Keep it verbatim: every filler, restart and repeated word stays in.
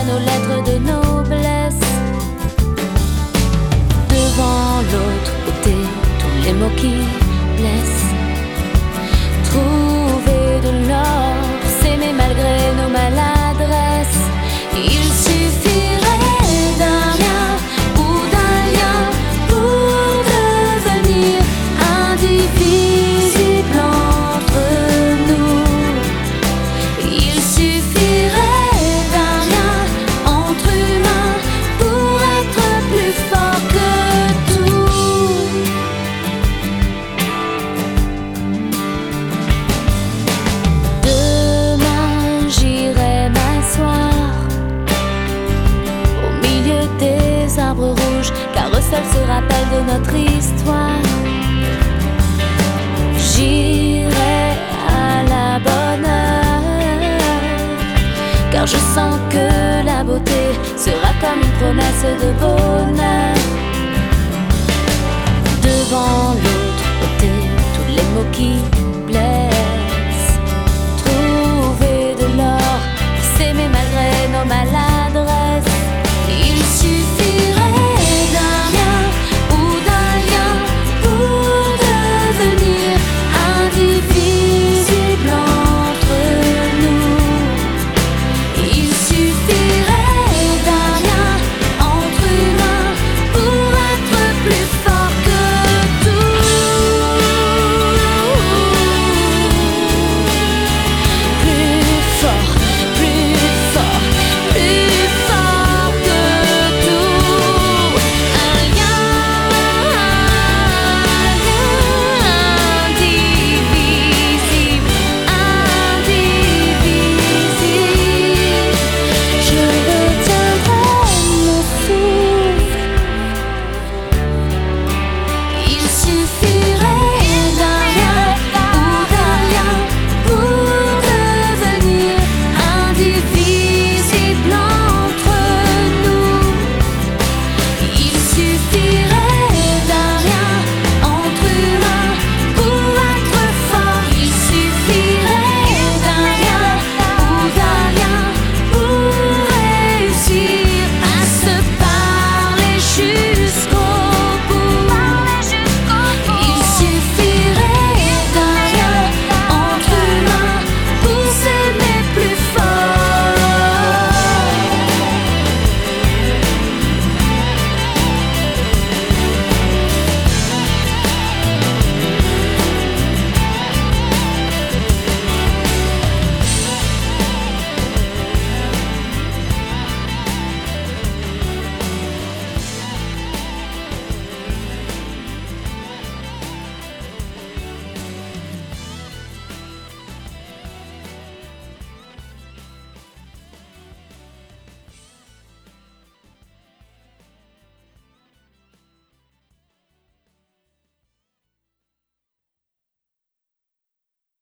nos lettres de noblesse. Devant l'autre côté, tous les mots qui blessent. Trouver de l'or, s'aimer malgré nos maladresses. Il suffirait d'un rien ou d'un lien pour devenir indivisible entre nous. Il suffirait d'un rien entre humains pour être plus fort que tout. Demain j'irai m'asseoir au milieu des arbres rouges, car eux seuls se rappellent de notre histoire. J'irai à la bonne heure, car je sens que la beauté sera comme une promesse de bonheur. Devant l'autre côté, tous les mots qui